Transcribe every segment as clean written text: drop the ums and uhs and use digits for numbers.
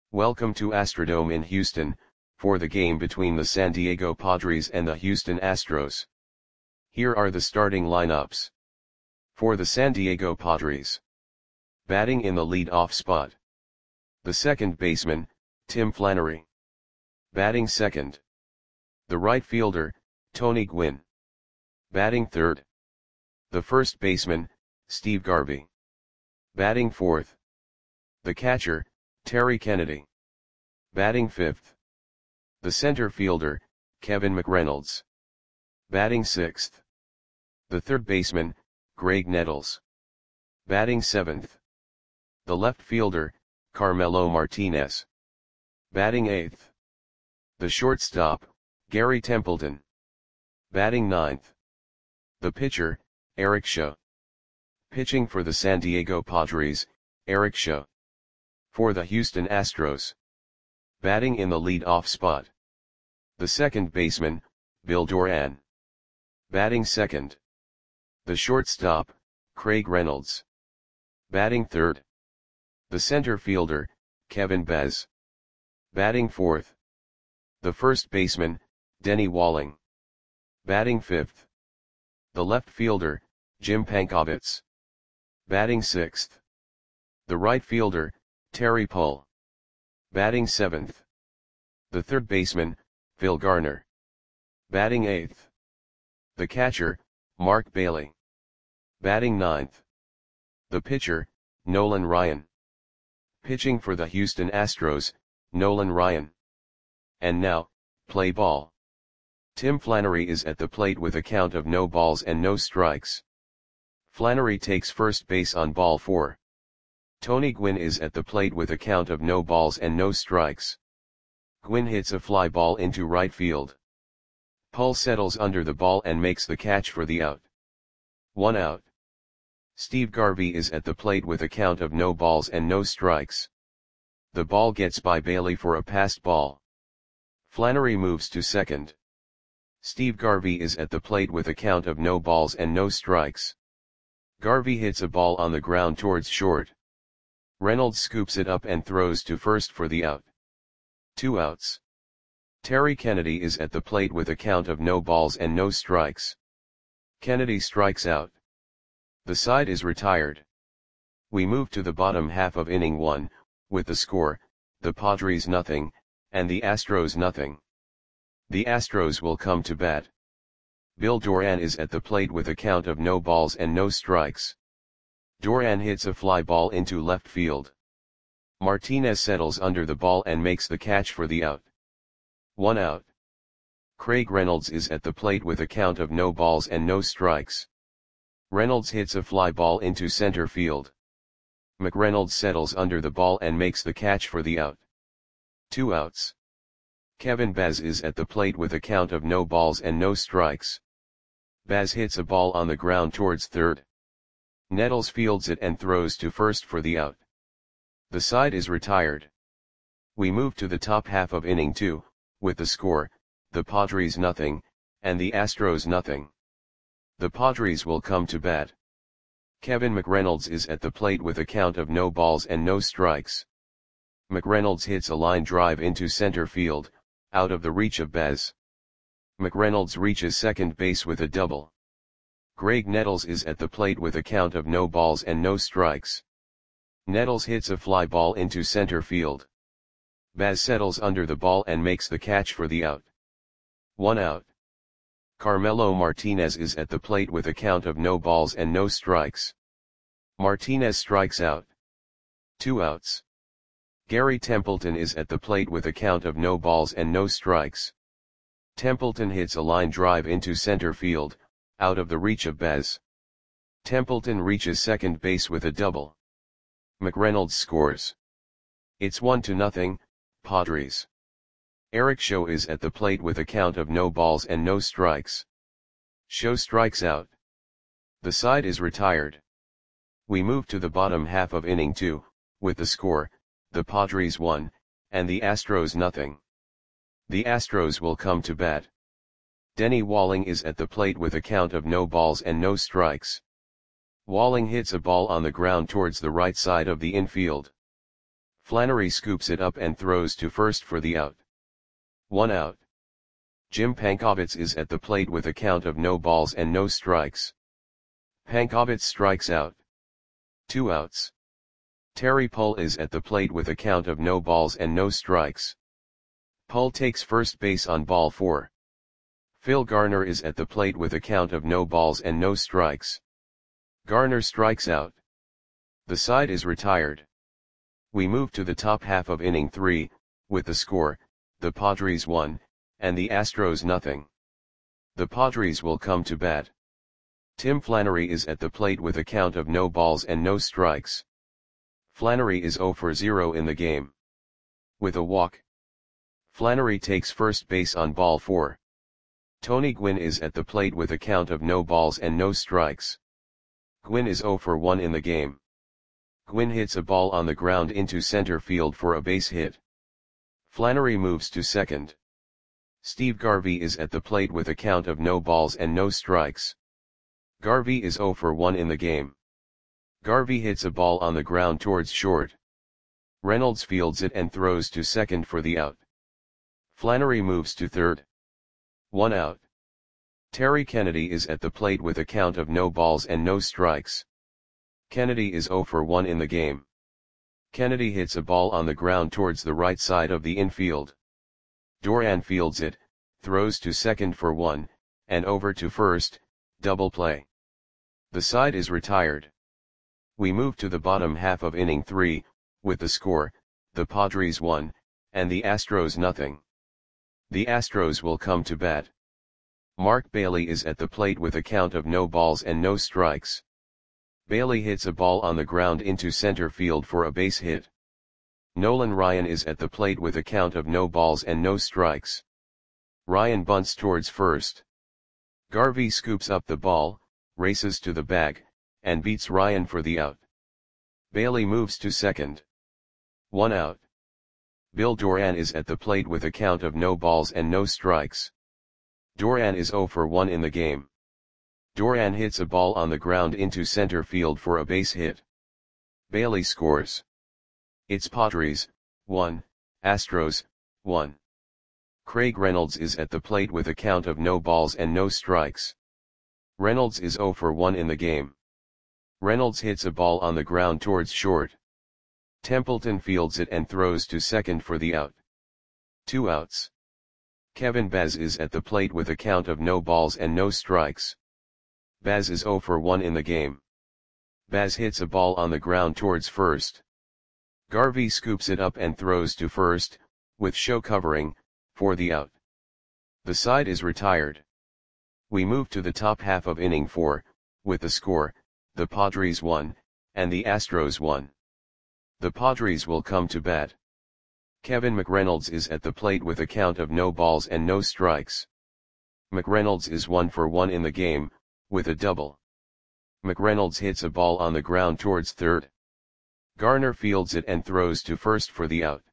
Welcome to Astrodome in Houston, for the game between the San Diego Padres and the Houston Astros. Here are the starting lineups. For the San Diego Padres. Batting in the lead-off spot. The second baseman, Tim Flannery. Batting second. The right fielder, Tony Gwynn. Batting third. The first baseman, Steve Garvey. Batting fourth. The catcher, Terry Kennedy. Batting fifth. The center fielder, Kevin McReynolds. Batting sixth. The third baseman, Graig Nettles. Batting seventh. The left fielder, Carmelo Martinez. Batting eighth. The shortstop, Gary Templeton. Batting ninth. The pitcher, Eric Shaw. Pitching for the San Diego Padres, Eric Shaw. For the Houston Astros. Batting in the lead-off spot. The second baseman, Bill Doran. Batting second. The shortstop, Craig Reynolds. Batting third. The center fielder, Kevin Bez. Batting fourth. The first baseman, Denny Walling. Batting fifth. The left fielder, Jim Pankovitz. Batting sixth. The right fielder, Terry Pull. Batting seventh. The third baseman, Phil Garner. Batting eighth. The catcher, Mark Bailey. Batting ninth. The pitcher, Nolan Ryan. Pitching for the Houston Astros, Nolan Ryan. And now, play ball. Tim Flannery is at the plate with a count of no balls and no strikes. Flannery takes first base on ball 4. Tony Gwynn is at the plate with a count of no balls and no strikes. Gwynn hits a fly ball into right field. Pull settles under the ball and makes the catch for the out. 1 out. Steve Garvey is at the plate with a count of no balls and no strikes. The ball gets by Bailey for a passed ball. Flannery moves to second. Steve Garvey is at the plate with a count of no balls and no strikes. Garvey hits a ball on the ground towards short. Reynolds scoops it up and throws to first for the out. 2 outs. Terry Kennedy is at the plate with a count of no balls and no strikes. Kennedy strikes out. The side is retired. We move to the bottom half of inning 1, with the score, the Padres nothing, and the Astros nothing. The Astros will come to bat. Bill Doran is at the plate with a count of no balls and no strikes. Doran hits a fly ball into left field. Martinez settles under the ball and makes the catch for the out. 1 out. Craig Reynolds is at the plate with a count of no balls and no strikes. Reynolds hits a fly ball into center field. McReynolds settles under the ball and makes the catch for the out. 2 outs. Kevin Bez is at the plate with a count of no balls and no strikes. Bez hits a ball on the ground towards third. Nettles fields it and throws to first for the out. The side is retired. We move to the top half of inning 2, with the score, the Padres nothing, and the Astros nothing. The Padres will come to bat. Kevin McReynolds is at the plate with a count of no balls and no strikes. McReynolds hits a line drive into center field, out of the reach of Bez. McReynolds reaches second base with a double. Graig Nettles is at the plate with a count of no balls and no strikes. Nettles hits a fly ball into center field. Baz settles under the ball and makes the catch for the out. 1 out. Carmelo Martinez is at the plate with a count of no balls and no strikes. Martinez strikes out. 2 outs. Gary Templeton is at the plate with a count of no balls and no strikes. Templeton hits a line drive into center field, out of the reach of Bez. Templeton reaches second base with a double. McReynolds scores. It's 1-0, Padres. Eric Shaw is at the plate with a count of no balls and no strikes. Shaw strikes out. The side is retired. We move to the bottom half of inning 2, with the score, the Padres 1, and the Astros nothing. The Astros will come to bat. Denny Walling is at the plate with a count of no balls and no strikes. Walling hits a ball on the ground towards the right side of the infield. Flannery scoops it up and throws to first for the out. 1 out. Jim Pankovitz is at the plate with a count of no balls and no strikes. Pankovitz strikes out. 2 outs. Terry Pull is at the plate with a count of no balls and no strikes. Pull takes first base on ball 4. Phil Garner is at the plate with a count of no balls and no strikes. Garner strikes out. The side is retired. We move to the top half of inning 3, with the score, the Padres 1, and the Astros nothing. The Padres will come to bat. Tim Flannery is at the plate with a count of no balls and no strikes. Flannery is 0 for 0 in the game. With a walk. Flannery takes first base on ball 4. Tony Gwynn is at the plate with a count of no balls and no strikes. Gwynn is 0 for 1 in the game. Gwynn hits a ball on the ground into center field for a base hit. Flannery moves to second. Steve Garvey is at the plate with a count of no balls and no strikes. Garvey is 0 for 1 in the game. Garvey hits a ball on the ground towards short. Reynolds fields it and throws to second for the out. Flannery moves to third. 1 out. Terry Kennedy is at the plate with a count of no balls and no strikes. Kennedy is 0 for 1 in the game. Kennedy hits a ball on the ground towards the right side of the infield. Doran fields it, throws to second for 1, and over to first, double play. The side is retired. We move to the bottom half of inning 3, with the score, the Padres 1, and the Astros nothing. The Astros will come to bat. Mark Bailey is at the plate with a count of no balls and no strikes. Bailey hits a ball on the ground into center field for a base hit. Nolan Ryan is at the plate with a count of no balls and no strikes. Ryan bunts towards first. Garvey scoops up the ball, races to the bag, and beats Ryan for the out. Bailey moves to second. 1 out. Bill Doran is at the plate with a count of no balls and no strikes. Doran is 0 for 1 in the game. Doran hits a ball on the ground into center field for a base hit. Bailey scores. It's Padres, 1, Astros, 1. Craig Reynolds is at the plate with a count of no balls and no strikes. Reynolds is 0 for 1 in the game. Reynolds hits a ball on the ground towards short. Templeton fields it and throws to second for the out. 2 outs. Kevin Baz is at the plate with a count of no balls and no strikes. Baz is 0 for 1 in the game. Baz hits a ball on the ground towards first. Garvey scoops it up and throws to first, with show covering, for the out. The side is retired. We move to the top half of inning 4, with the score, the Padres 1, and the Astros 1. The Padres will come to bat. Kevin McReynolds is at the plate with a count of no balls and no strikes. McReynolds is 1 for 1 in the game, with a double. McReynolds hits a ball on the ground towards third. Garner fields it and throws to first for the out.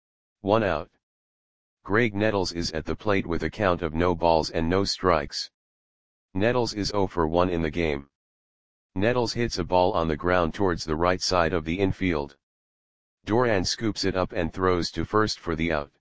1 out. Greg Nettles is at the plate with a count of no balls and no strikes. Nettles is 0 for 1 in the game. Nettles hits a ball on the ground towards the right side of the infield. Doran scoops it up and throws to first for the out.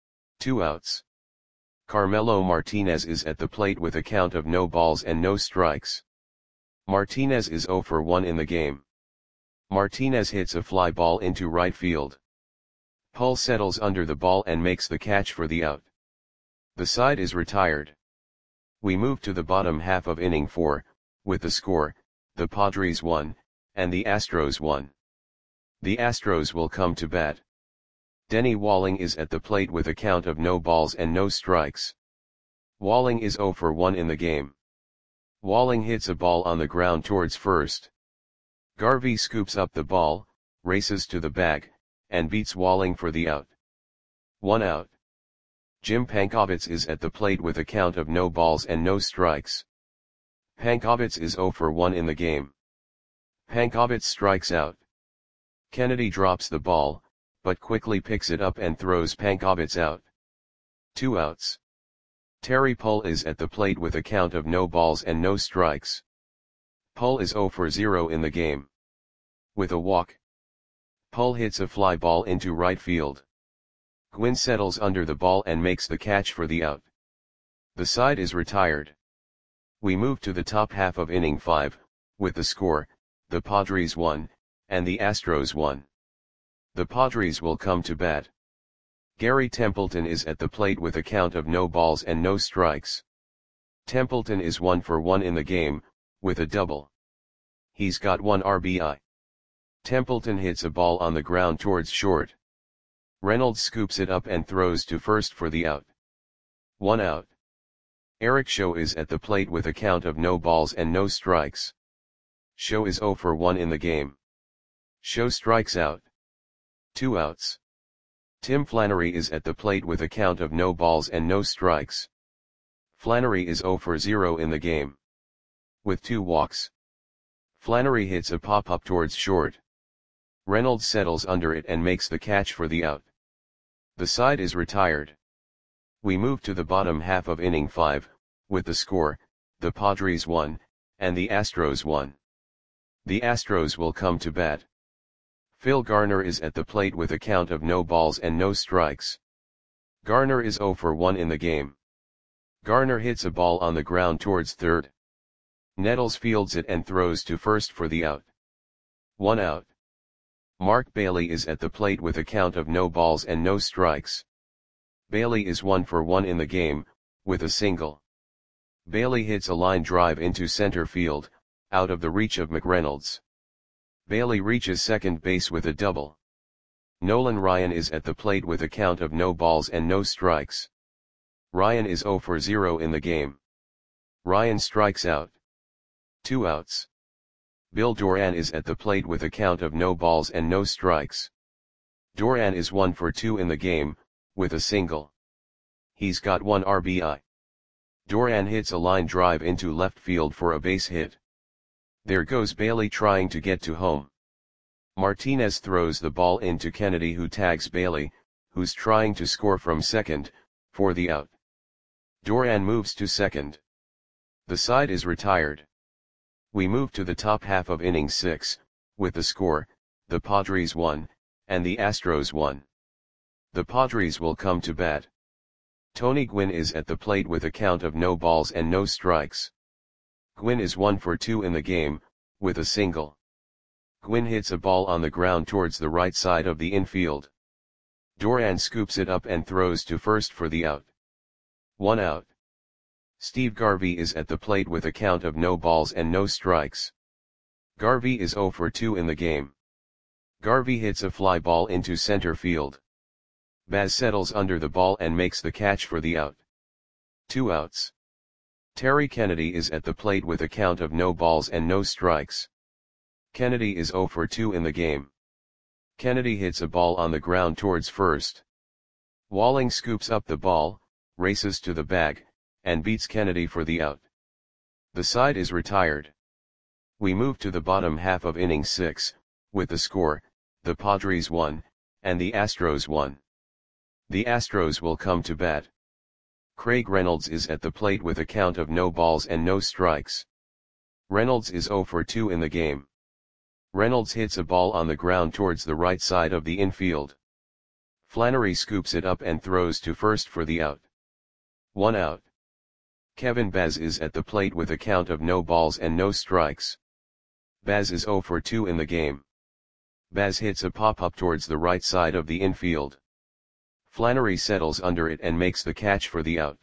2 outs. Carmelo Martinez is at the plate with a count of no balls and no strikes. Martinez is 0 for 1 in the game. Martinez hits a fly ball into right field. Pull settles under the ball and makes the catch for the out. The side is retired. We move to the bottom half of inning 4, with the score, the Padres 1, and the Astros 1. The Astros will come to bat. Denny Walling is at the plate with a count of no balls and no strikes. Walling is 0 for 1 in the game. Walling hits a ball on the ground towards first. Garvey scoops up the ball, races to the bag, and beats Walling for the out. 1 out. Jim Pankovitz is at the plate with a count of no balls and no strikes. Pankovitz is 0 for 1 in the game. Pankovitz strikes out. Kennedy drops the ball, but quickly picks it up and throws Pankovitz out. 2 outs. Terry Pull is at the plate with a count of no balls and no strikes. Pull is 0 for 0 in the game. With a walk. Pull hits a fly ball into right field. Gwynn settles under the ball and makes the catch for the out. The side is retired. We move to the top half of inning 5, with the score, the Padres 1, and the Astros 1. The Padres will come to bat. Gary Templeton is at the plate with a count of no balls and no strikes. Templeton is 1 for 1 in the game, with a double. He's got 1 RBI. Templeton hits a ball on the ground towards short. Reynolds scoops it up and throws to first for the out. 1 out. Eric Show is at the plate with a count of no balls and no strikes. Show is 0 for 1 in the game. Show strikes out. 2 outs. Tim Flannery is at the plate with a count of no balls and no strikes. Flannery is 0 for 0 in the game. With 2 walks. Flannery hits a pop-up towards short. Reynolds settles under it and makes the catch for the out. The side is retired. We move to the bottom half of inning 5, with the score, the Padres 1, and the Astros 1. The Astros will come to bat. Phil Garner is at the plate with a count of no balls and no strikes. Garner is 0 for 1 in the game. Garner hits a ball on the ground towards third. Nettles fields it and throws to first for the out. 1 out. Mark Bailey is at the plate with a count of no balls and no strikes. Bailey is 1 for 1 in the game, with a single. Bailey hits a line drive into center field, out of the reach of McReynolds. Bailey reaches second base with a double. Nolan Ryan is at the plate with a count of no balls and no strikes. Ryan is 0 for 0 in the game. Ryan strikes out. 2 outs. Bill Doran is at the plate with a count of no balls and no strikes. Doran is 1 for 2 in the game, with a single. He's got 1 RBI. Doran hits a line drive into left field for a base hit. There goes Bailey trying to get to home. Martinez throws the ball into Kennedy, who tags Bailey, who's trying to score from second, for the out. Doran moves to second. The side is retired. We move to the top half of inning 6, with the score, the Padres 1, and the Astros 1. The Padres will come to bat. Tony Gwynn is at the plate with a count of no balls and no strikes. Gwynn is 1 for 2 in the game, with a single. Gwynn hits a ball on the ground towards the right side of the infield. Doran scoops it up and throws to first for the out. 1 out. Steve Garvey is at the plate with a count of no balls and no strikes. Garvey is 0 for 2 in the game. Garvey hits a fly ball into center field. Baz settles under the ball and makes the catch for the out. 2 outs. Terry Kennedy is at the plate with a count of no balls and no strikes. Kennedy is 0 for 2 in the game. Kennedy hits a ball on the ground towards first. Walling scoops up the ball, races to the bag, and beats Kennedy for the out. The side is retired. We move to the bottom half of inning 6, with the score, the Padres 1, and the Astros 1. The Astros will come to bat. Craig Reynolds is at the plate with a count of no balls and no strikes. Reynolds is 0 for 2 in the game. Reynolds hits a ball on the ground towards the right side of the infield. Flannery scoops it up and throws to first for the out. 1 out. Kevin Baz is at the plate with a count of no balls and no strikes. Baz is 0 for 2 in the game. Baz hits a pop-up towards the right side of the infield. Flannery settles under it and makes the catch for the out.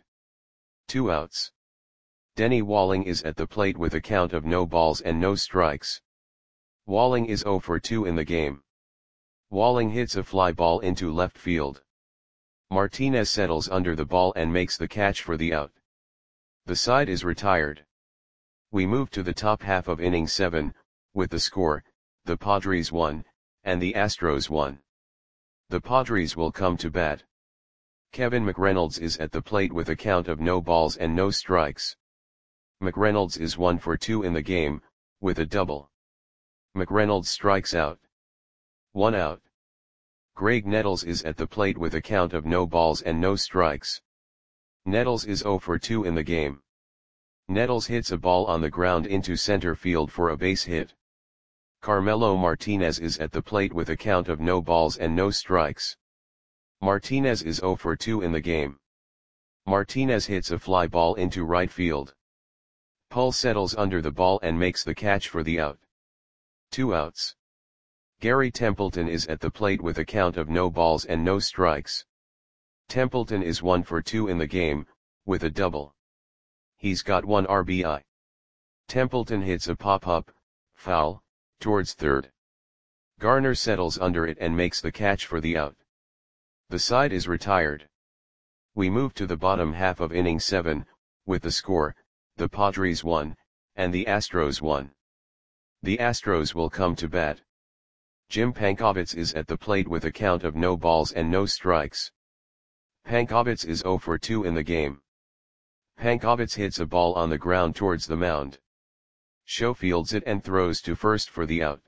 2 outs. Denny Walling is at the plate with a count of no balls and no strikes. Walling is 0 for 2 in the game. Walling hits a fly ball into left field. Martinez settles under the ball and makes the catch for the out. The side is retired. We move to the top half of inning 7, with the score, the Padres 1, and the Astros 1. The Padres will come to bat. Kevin McReynolds is at the plate with a count of no balls and no strikes. McReynolds is 1 for 2 in the game, with a double. McReynolds strikes out. 1 out. Greg Nettles is at the plate with a count of no balls and no strikes. Nettles is 0 for 2 in the game. Nettles hits a ball on the ground into center field for a base hit. Carmelo Martinez is at the plate with a count of no balls and no strikes. Martinez is 0 for 2 in the game. Martinez hits a fly ball into right field. Pull settles under the ball and makes the catch for the out. 2 outs. Gary Templeton is at the plate with a count of no balls and no strikes. Templeton is 1 for 2 in the game, with a double. He's got 1 RBI. Templeton hits a pop-up, foul, towards third. Garner settles under it and makes the catch for the out. The side is retired. We move to the bottom half of inning 7, with the score, the Padres 1, and the Astros 1. The Astros will come to bat. Jim Pankovits is at the plate with a count of no balls and no strikes. Pankovits is 0 for 2 in the game. Pankovits hits a ball on the ground towards the mound. Show fields it and throws to first for the out.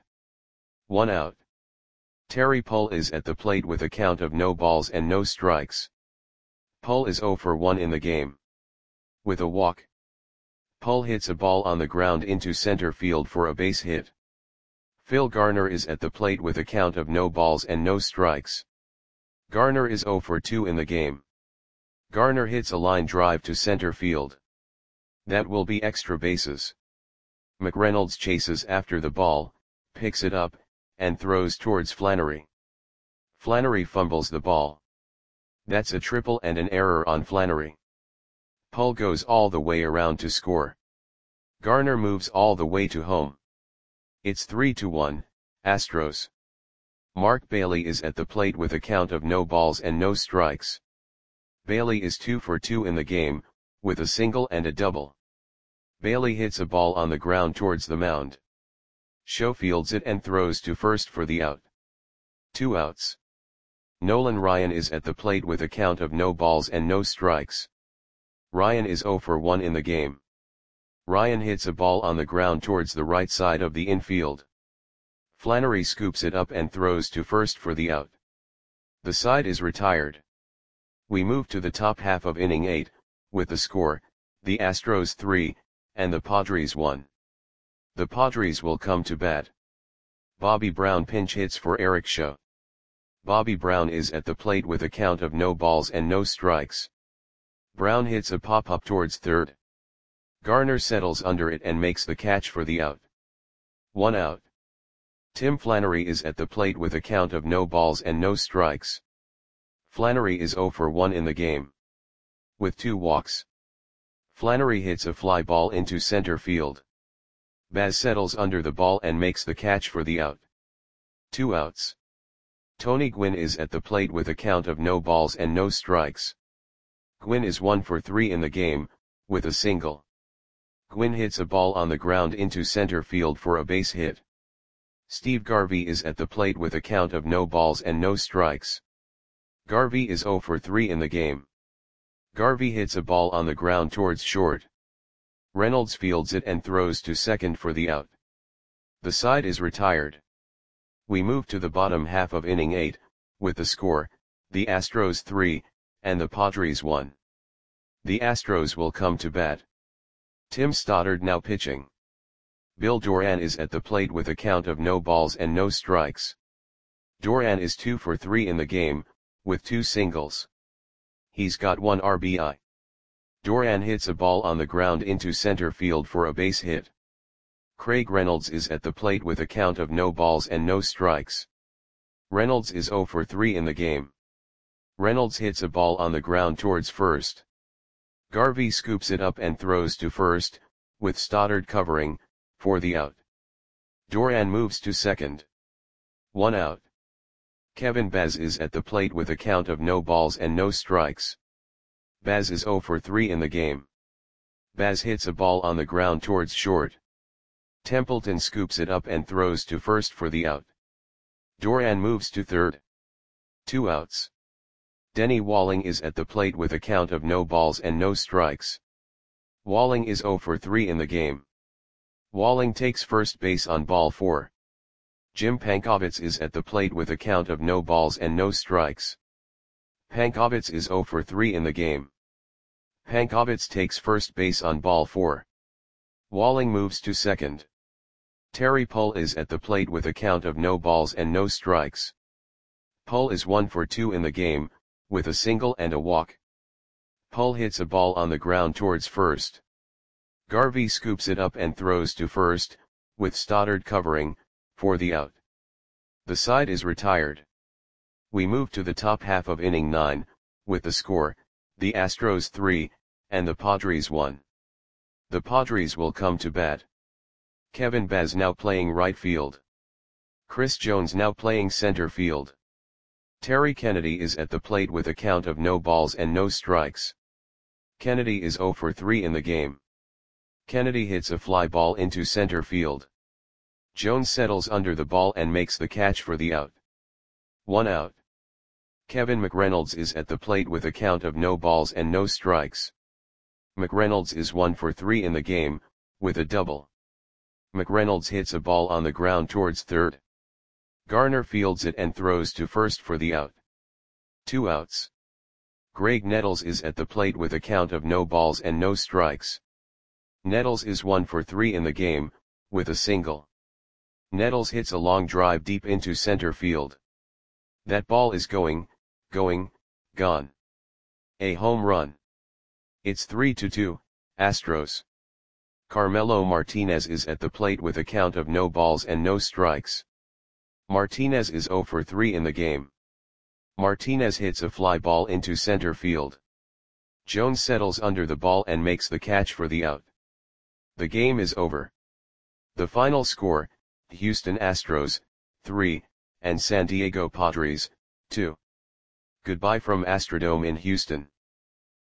1 out. Terry Pull is at the plate with a count of no balls and no strikes. Pull is 0 for 1 in the game. With a walk. Pull hits a ball on the ground into center field for a base hit. Phil Garner is at the plate with a count of no balls and no strikes. Garner is 0 for 2 in the game. Garner hits a line drive to center field. That will be extra bases. McReynolds chases after the ball, picks it up, and throws towards Flannery. Flannery fumbles the ball. That's a triple and an error on Flannery. Pull goes all the way around to score. Garner moves all the way to home. It's 3-1, Astros. Mark Bailey is at the plate with a count of no balls and no strikes. Bailey is 2 for 2 in the game, with a single and a double. Bailey hits a ball on the ground towards the mound. Show fields it and throws to first for the out. 2 outs. Nolan Ryan is at the plate with a count of no balls and no strikes. Ryan is 0 for 1 in the game. Ryan hits a ball on the ground towards the right side of the infield. Flannery scoops it up and throws to first for the out. The side is retired. We move to the top half of inning 8, with the score, the Astros 3, and the Padres 1. The Padres will come to bat. Bobby Brown pinch hits for Eric Shaw. Bobby Brown is at the plate with a count of no balls and no strikes. Brown hits a pop-up towards third. Garner settles under it and makes the catch for the out. 1 out. Tim Flannery is at the plate with a count of no balls and no strikes. Flannery is 0 for 1 in the game. With 2 walks. Flannery hits a fly ball into center field. Baz settles under the ball and makes the catch for the out. 2 outs. Tony Gwynn is at the plate with a count of no balls and no strikes. Gwynn is 1 for 3 in the game, with a single. Gwynn hits a ball on the ground into center field for a base hit. Steve Garvey is at the plate with a count of no balls and no strikes. Garvey is 0 for 3 in the game. Garvey hits a ball on the ground towards short. Reynolds fields it and throws to second for the out. The side is retired. We move to the bottom half of inning 8, with the score, the Astros 3, and the Padres 1. The Astros will come to bat. Tim Stoddard now pitching. Bill Doran is at the plate with a count of no balls and no strikes. Doran is 2 for 3 in the game, with 2 singles. He's got 1 RBI. Doran hits a ball on the ground into center field for a base hit. Craig Reynolds is at the plate with a count of no balls and no strikes. Reynolds is 0 for 3 in the game. Reynolds hits a ball on the ground towards first. Garvey scoops it up and throws to first, with Stoddard covering, for the out. Doran moves to second. 1 out. Kevin Baz is at the plate with a count of no balls and no strikes. Baz is 0 for 3 in the game. Baz hits a ball on the ground towards short. Templeton scoops it up and throws to first for the out. Doran moves to third. 2 outs. Denny Walling is at the plate with a count of no balls and no strikes. Walling is 0 for 3 in the game. Walling takes first base on ball 4. Jim Pankovits is at the plate with a count of no balls and no strikes. Pankovits is 0 for 3 in the game. Pankovits takes first base on ball 4. Walling moves to second. Terry Pull is at the plate with a count of no balls and no strikes. Pull is 1 for 2 in the game, with a single and a walk. Pull hits a ball on the ground towards first. Garvey scoops it up and throws to first, with Stoddard covering, for the out. The side is retired. We move to the top half of inning 9, with the score, the Astros 3, and the Padres 1. The Padres will come to bat. Kevin Baz now playing right field. Chris Jones now playing center field. Terry Kennedy is at the plate with a count of no balls and no strikes. Kennedy is 0 for 3 in the game. Kennedy hits a fly ball into center field. Jones settles under the ball and makes the catch for the out. 1 out. Kevin McReynolds is at the plate with a count of no balls and no strikes. McReynolds is 1 for 3 in the game, with a double. McReynolds hits a ball on the ground towards third. Garner fields it and throws to first for the out. 2 outs. Greg Nettles is at the plate with a count of no balls and no strikes. Nettles is 1 for 3 in the game, with a single. Nettles hits a long drive deep into center field. That ball is gone. A home run. It's 3-2, Astros. Carmelo Martinez is at the plate with a count of no balls and no strikes. Martinez is 0 for 3 in the game. Martinez hits a fly ball into center field. Jones settles under the ball and makes the catch for the out. The game is over. The final score, Houston Astros, 3, and San Diego Padres, 2. Goodbye from Astrodome in Houston.